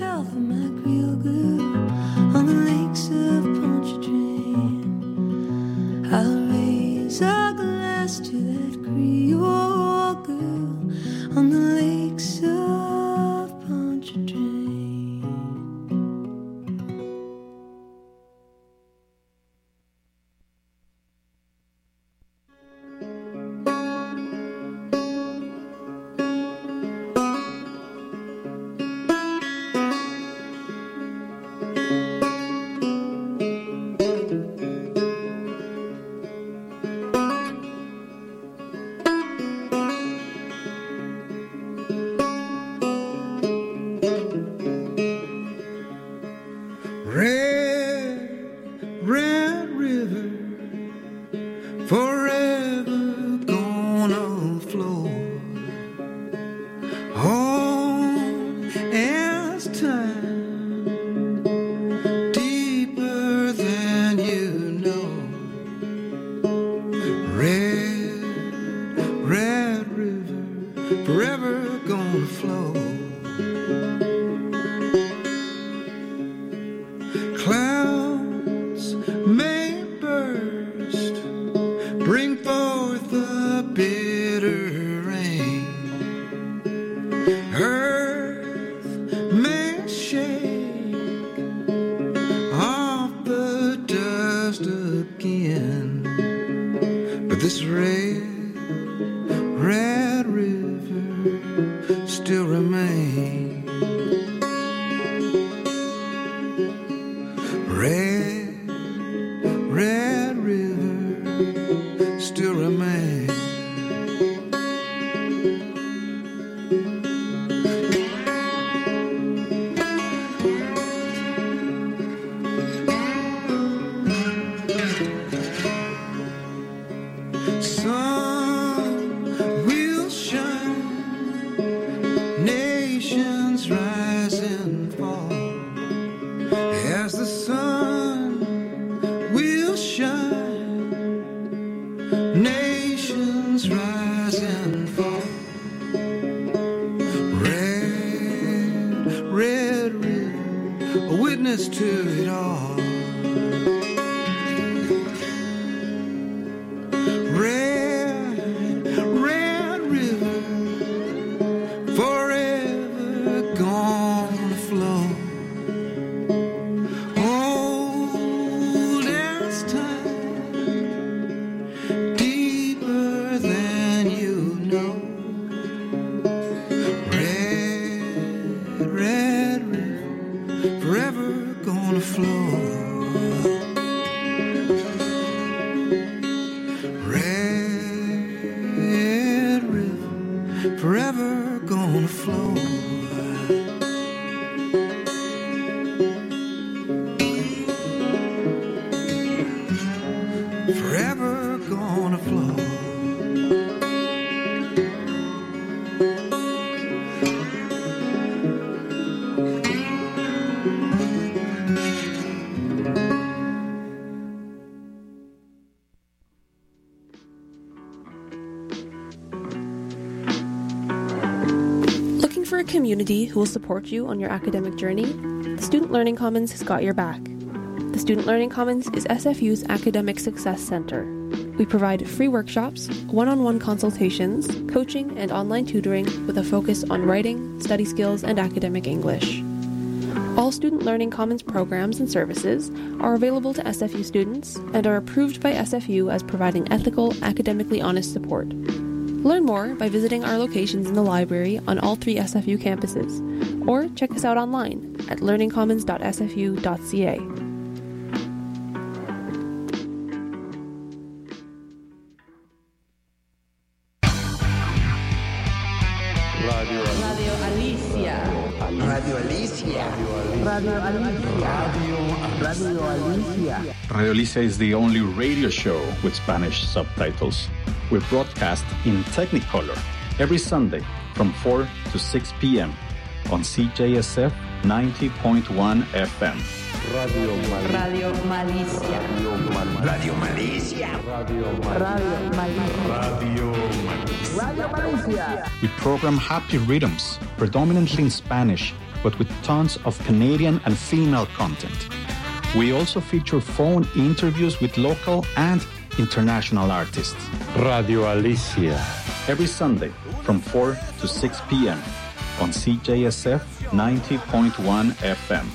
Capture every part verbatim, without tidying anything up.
Calvin Creole grew on the lakes of Pontchartrain. I'll raise a glass to that Creole girl on the lakes of Pontchartrain. Community who will support you on your academic journey, the Student Learning Commons has got your back. The Student Learning Commons is S F U's Academic Success Center. We provide free workshops, one-on-one consultations, coaching, and online tutoring with a focus on writing, study skills, and academic English. All Student Learning Commons programs and services are available to S F U students and are approved by S F U as providing ethical, academically honest support. Learn more by visiting our locations in the library on all three S F U campuses, or check us out online at learning commons dot s f u dot c a. Radio Alicia. Radio Alicia. Radio Alicia. Radio Alicia. Radio Alicia is the only radio show with Spanish subtitles. We broadcast in Technicolor every Sunday from four to six p.m. on C J S F ninety point one F M. Radio Malicia. Radio Malicia. Radio Malicia. Radio Malicia. Radio Malicia. We program happy rhythms, predominantly in Spanish, but with tons of Canadian and female content. We also feature phone interviews with local and international artists. Radio Alicia. Every Sunday from four to six p.m. on C J S F ninety point one F M.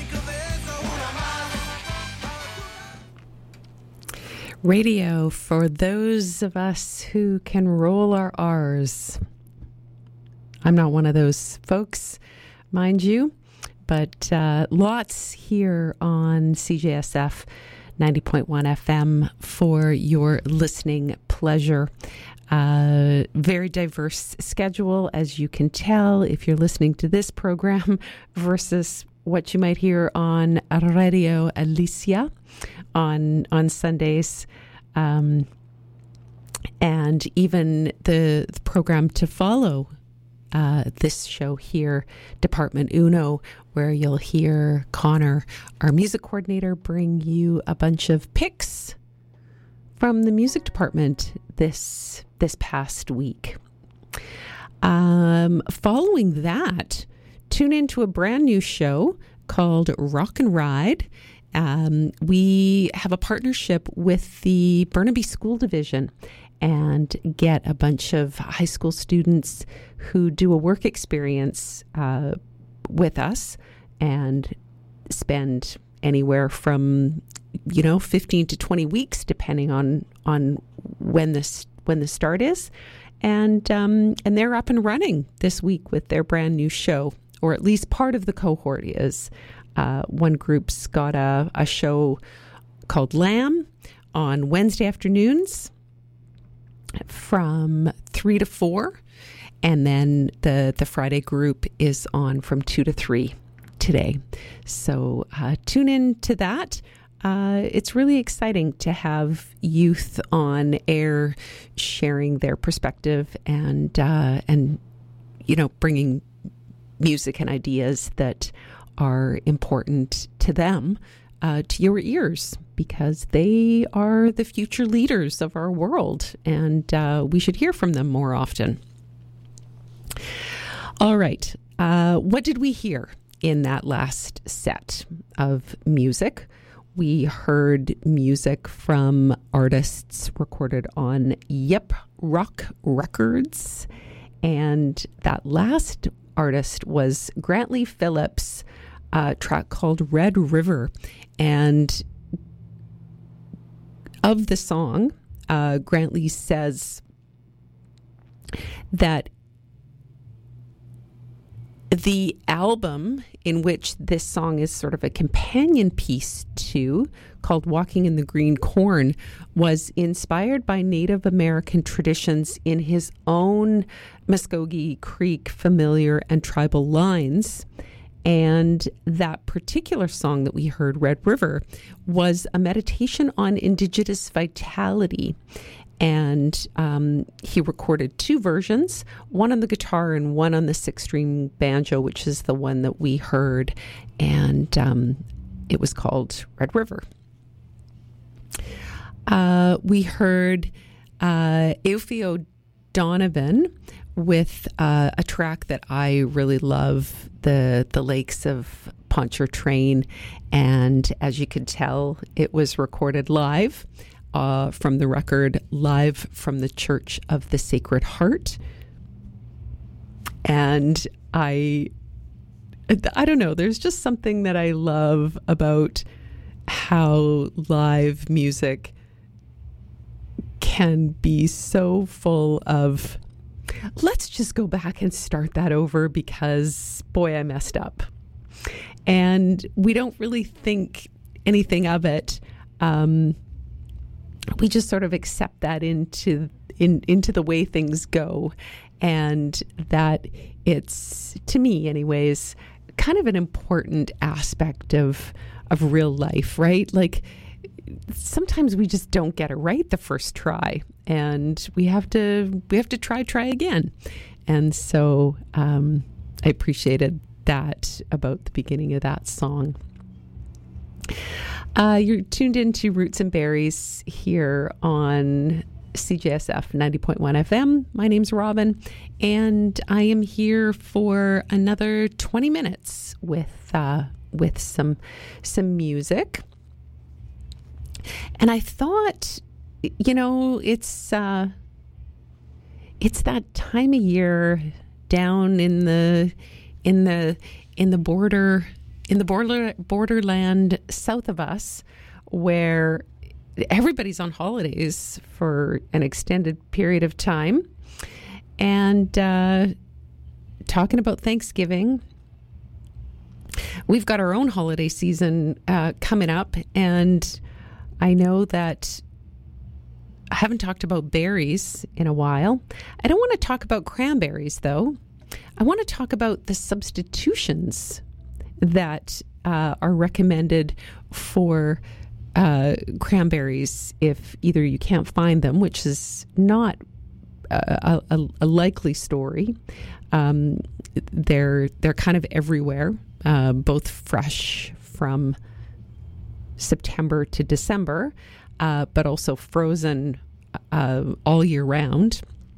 Radio for those of us who can roll our R's. I'm not one of those folks, mind you, but uh, lots here on C J S F ninety point one F M for your listening pleasure. Uh, very diverse schedule, as you can tell, if you're listening to this program versus what you might hear on Radio Alicia on on Sundays, um, and even the, the program to follow uh, this show here, Department Uno, where you'll hear Connor, our music coordinator, bring you a bunch of picks from the music department this this past week. Um, following that, tune into a brand new show called Rock and Ride. Um, we have a partnership with the Burnaby School Division and get a bunch of high school students who do a work experience uh, with us and spend anywhere from, you know, fifteen to twenty weeks, depending on on when this when the start is. And um, and they're up and running this week with their brand new show, or at least part of the cohort is. Uh, one group's got a, a show called Lamb on Wednesday afternoons from three to four. And then the, the Friday group is on from two to three today. So uh, tune in to that. Uh, it's really exciting to have youth on air sharing their perspective and, uh, and you know, bringing music and ideas that are important to them, uh, to your ears, because they are the future leaders of our world, and uh, we should hear from them more often. All right. Uh, what did we hear in that last set of music? We heard music from artists recorded on Yep Rock Records, and that last artist was Grantley Phillips' uh, track called Red River. And of the song, uh, Grantley says that the album in which this song is sort of a companion piece to, called Walking in the Green Corn, was inspired by Native American traditions in his own Muskogee Creek familiar and tribal lines. And that particular song that we heard, Red River, was a meditation on Indigenous vitality. And um, he recorded two versions, one on the guitar and one on the six-string banjo, which is the one that we heard. And um, it was called Red River. Uh, we heard uh, Eophie O'Donovan with uh, a track that I really love, the the Lakes of Pontchartrain. And as you could tell, it was recorded live uh, from the record Live from the Church of the Sacred Heart. And I, I don't know, there's just something that I love about how live music can be so full of, let's just go back and start that over because, boy, I messed up. And we don't really think anything of it. Um, we just sort of accept that into in, into the way things go. And that it's, to me anyways, kind of an important aspect of of real life, right? Like, sometimes we just don't get it right the first try, and we have to we have to try try again. And so um, I appreciated that about the beginning of that song. Uh, you're tuned into Roots and Berries here on C J S F ninety point one F M. My name's Robin, and I am here for another twenty minutes with uh, with some some music. And I thought, you know, it's uh, it's that time of year down in the in the in the border in the border borderland south of us, where everybody's on holidays for an extended period of time, and uh, talking about Thanksgiving. We've got our own holiday season uh, coming up, and I know that I haven't talked about berries in a while. I don't want to talk about cranberries, though. I want to talk about the substitutions that uh, are recommended for Uh, cranberries if either you can't find them, which is not a, a, a likely story. Um, they're they're kind of everywhere, uh, both fresh from September to December, uh, but also frozen uh, all year round.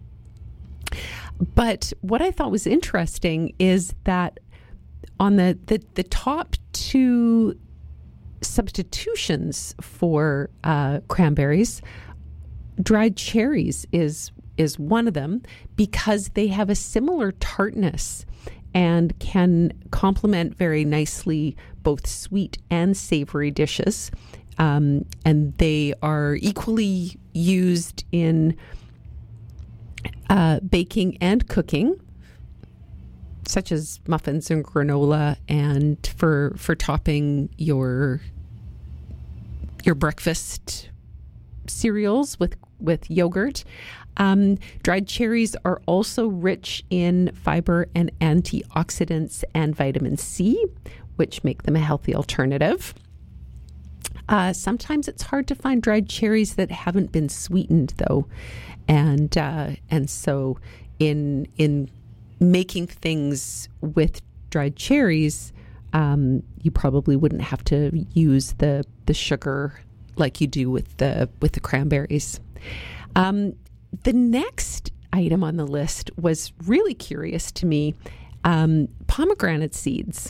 But what I thought was interesting is that on the the, the top two substitutions for uh, cranberries, dried cherries is is one of them, because they have a similar tartness and can complement very nicely both sweet and savory dishes. Um, and they are equally used in uh, baking and cooking, such as muffins and granola, and for for topping your your breakfast cereals with with yogurt. Um, dried cherries are also rich in fiber and antioxidants and vitamin C, which make them a healthy alternative. Uh, sometimes it's hard to find dried cherries that haven't been sweetened, though, and uh, and so in in making things with dried cherries, um, you probably wouldn't have to use the the sugar like you do with the with the cranberries. Um, the next item on the list was really curious to me: um, pomegranate seeds.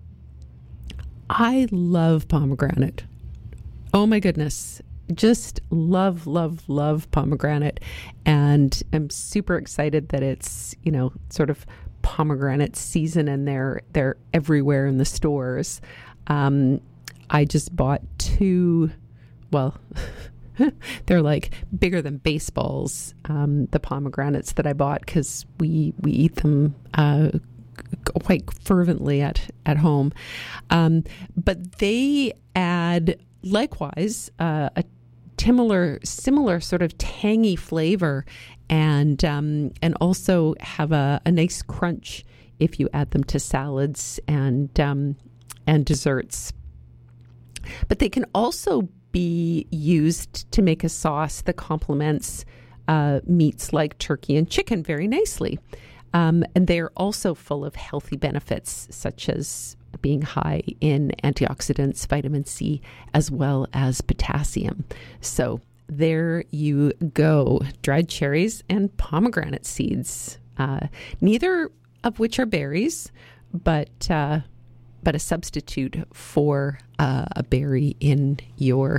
I love pomegranate. Oh my goodness. Just love, love, love pomegranate, and I'm super excited that it's, you know, sort of pomegranate season, and they're they're everywhere in the stores. Um, I just bought two. Well, they're like bigger than baseballs. Um, the pomegranates that I bought, because we we eat them uh, quite fervently at at home, um, but they add likewise uh, a Similar, similar sort of tangy flavor, and um, and also have a, a nice crunch if you add them to salads and um, and desserts. But they can also be used to make a sauce that complements uh, meats like turkey and chicken very nicely. Um, and they're also full of healthy benefits, such as being high in antioxidants, vitamin C, as well as potassium. So there you go, dried cherries and pomegranate seeds, uh, neither of which are berries, but uh, but a substitute for uh, a berry in your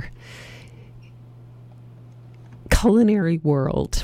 culinary world.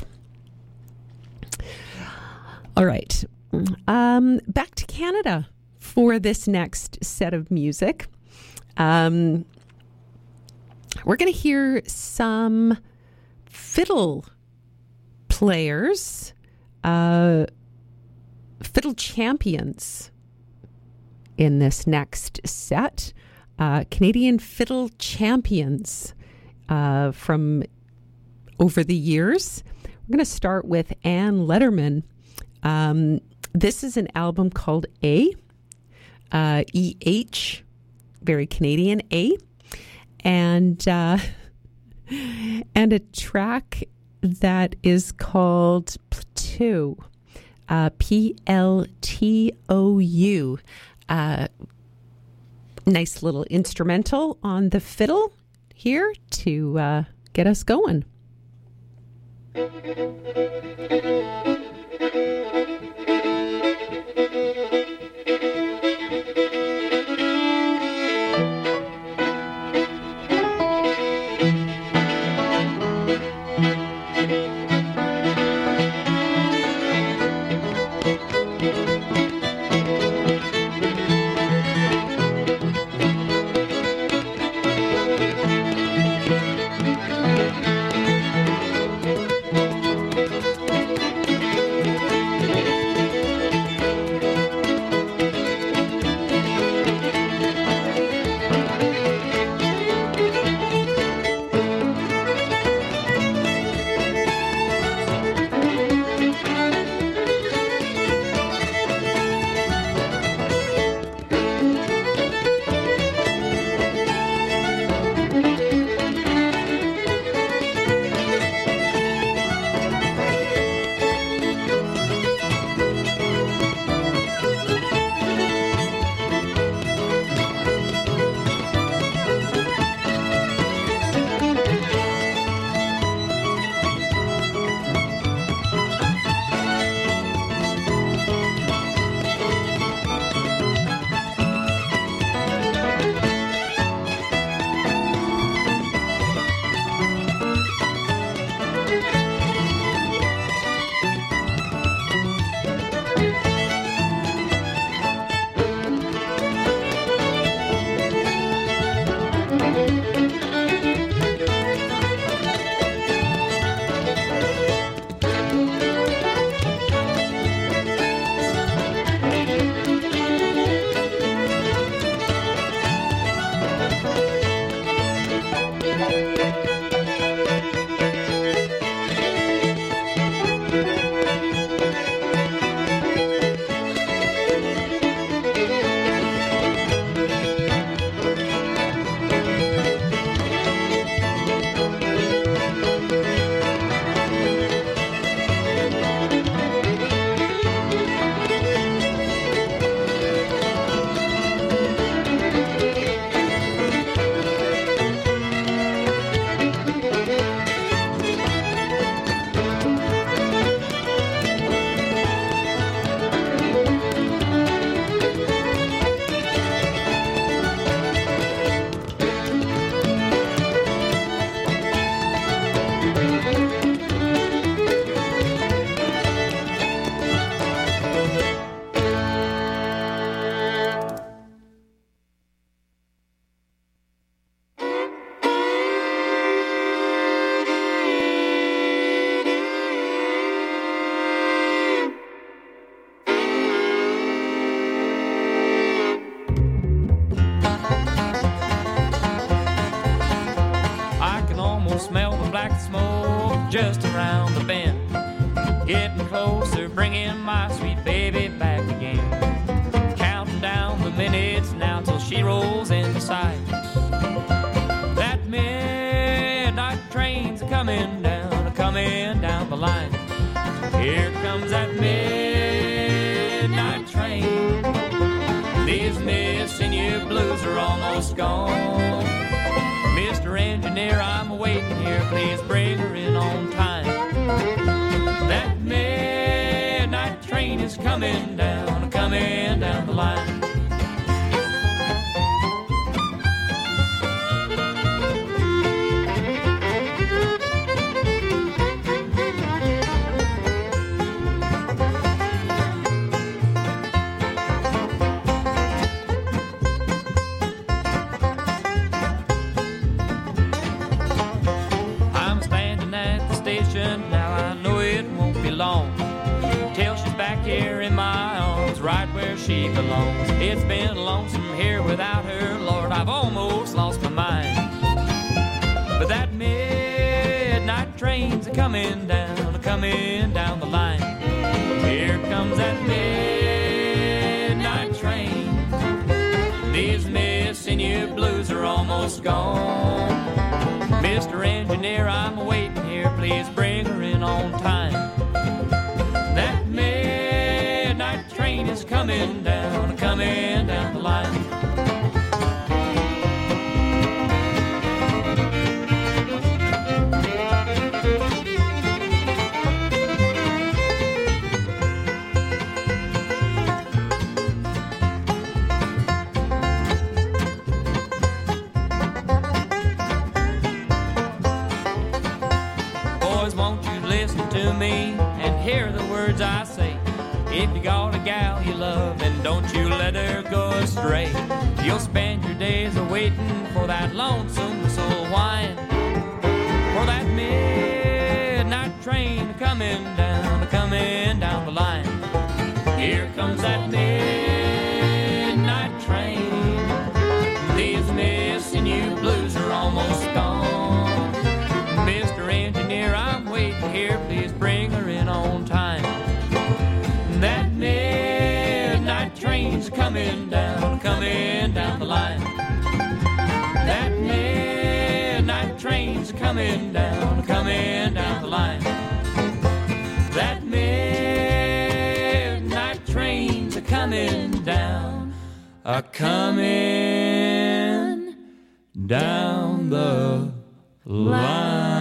All right, um, back to Canada for this next set of music. Um, we're going to hear some fiddle players, uh, fiddle champions in this next set. Uh, Canadian fiddle champions uh, from over the years. We're going to start with Ann Letterman. Um, this is an album called A. Uh, E H, very Canadian, A, and uh, and a track that is called Plateau, uh, P L T O U. Uh, nice little instrumental on the fiddle here to uh, get us going. just around the bend. Getting closer, bringing my sweet baby back again. Counting down the minutes now till she rolls into sight. That midnight train's a-coming down, a-coming down the line. Here comes that midnight train. These missing you blues are almost gone. Mister Engineer, I'm waiting here, please bring her in on time. That midnight train is coming down, coming down the line. Now I know it won't be long till she's back here in my arms, right where she belongs. It's been lonesome here without her, Lord, I've almost lost my mind. But that midnight train's a-coming down, a-coming down the line. Here comes that midnight train. These missing you blues are almost gone. Mister Engineer, I'm waiting here, please bring her in on time. That midnight train is coming down, coming down the line. love, and don't you let her go astray. You'll spend your days a-waiting for that lonesome whistle whine, for that midnight train coming down, coming down the line. Here comes that midnight train. These missing you blues are almost gone. Mister Engineer, I'm waiting here, please bring her in on time. That midnight train's coming down, coming down the line. That midnight train's coming down, coming down the line. That midnight train's a-coming down, a-coming down the line.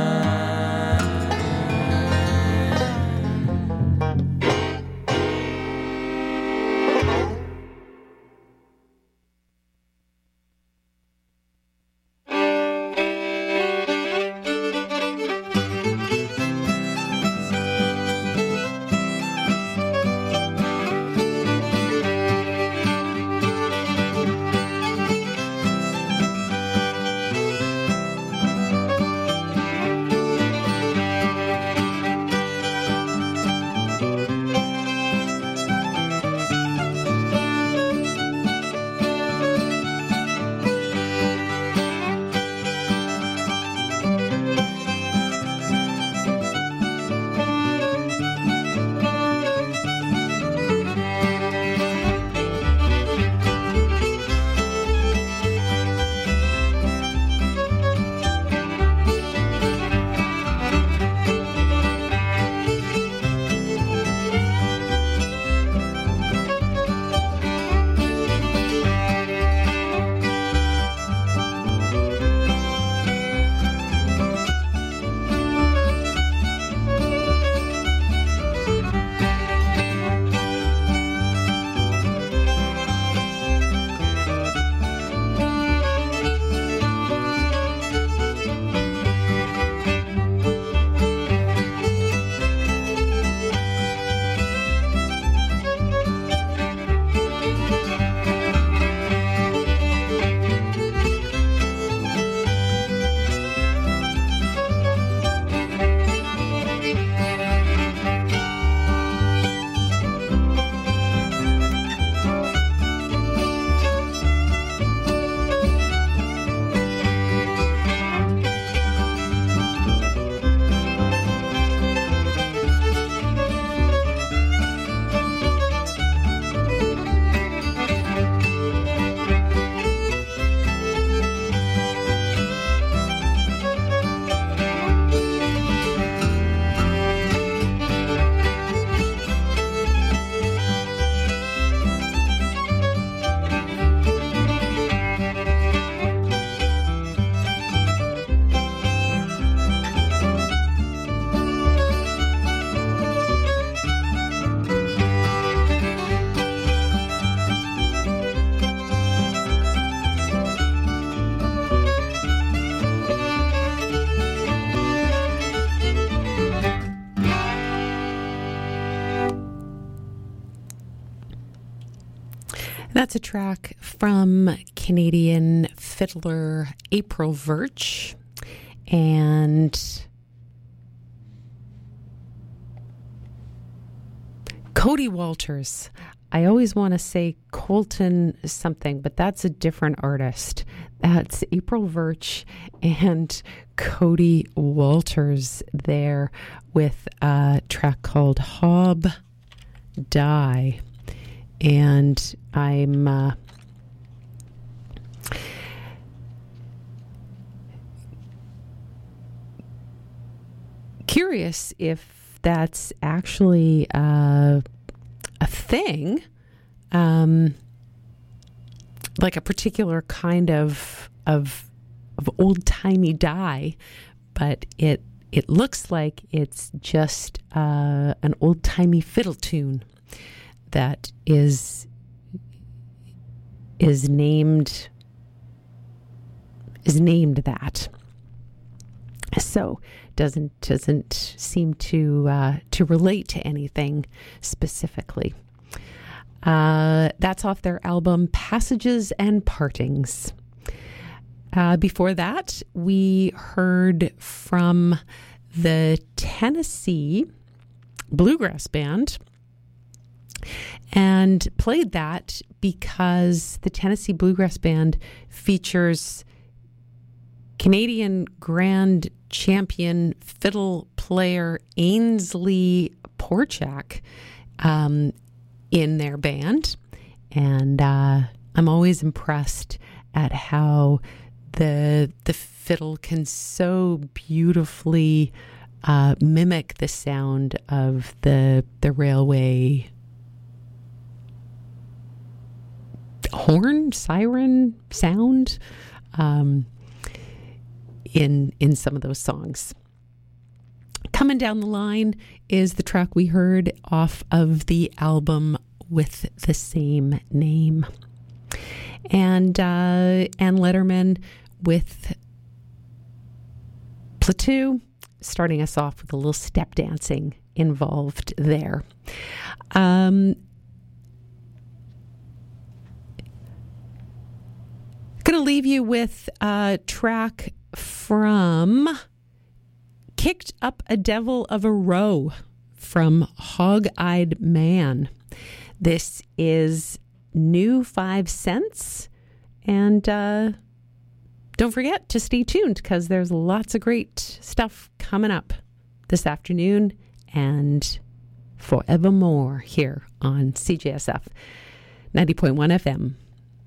That's a track from Canadian fiddler April Virch, and Cody Walters. I always want to say Colton something, but that's a different artist. That's April Virch and Cody Walters there with a track called Hob Die. And I'm uh, curious if that's actually uh, a thing, um, like a particular kind of of, of old-timey die, but it it looks like it's just uh, an old-timey fiddle tune that is is named is named that. So doesn't doesn't seem to uh, to relate to anything specifically. Uh, that's off their album Passages and Partings. Uh, before that, we heard from the Tennessee Bluegrass Band, and played that because the Tennessee Bluegrass Band features Canadian Grand Champion fiddle player Ainsley Porchak um, in their band. And uh, I'm always impressed at how the the fiddle can so beautifully uh, mimic the sound of the the railway horn, siren sound um, in in some of those songs. Coming down the line is the track we heard off of the album with the same name. And uh, Ann Letterman with Plateau, starting us off with a little step dancing involved there. Um, going to leave you with a track from Kicked Up a Devil of a Row from Hog-Eyed Man. This is new five cents, and uh, don't forget to stay tuned because there's lots of great stuff coming up this afternoon and forevermore here on C J S F ninety point one F M.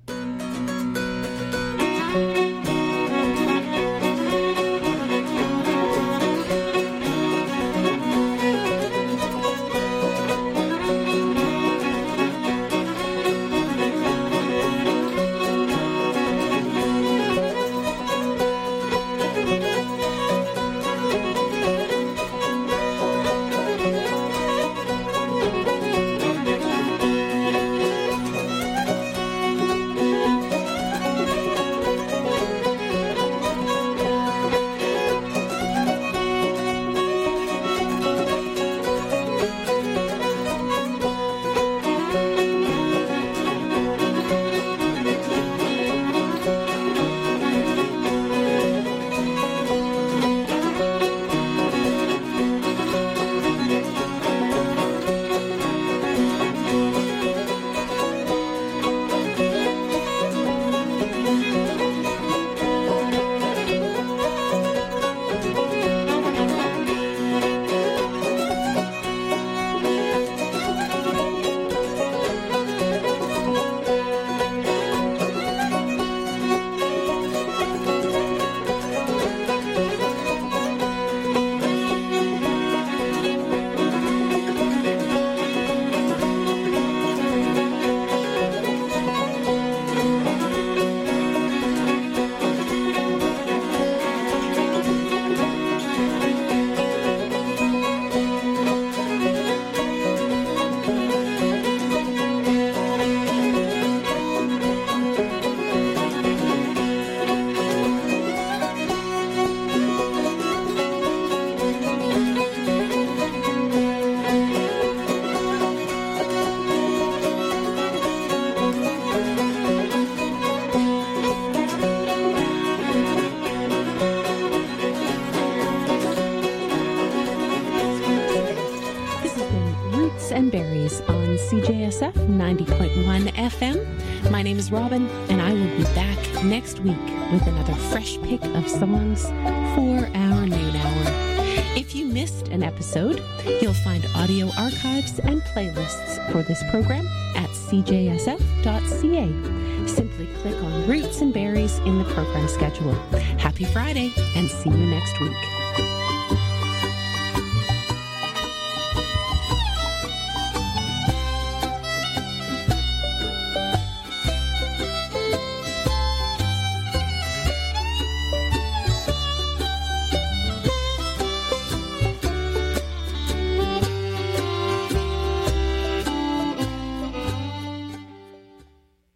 C J S F ninety point one F M. My name is Robin, and I will be back next week with another fresh pick of songs for our noon hour. If you missed an episode, you'll find audio archives and playlists for this program at c j s f dot c a. Simply click on Roots and Berries in the program schedule. Happy Friday, and see you next week.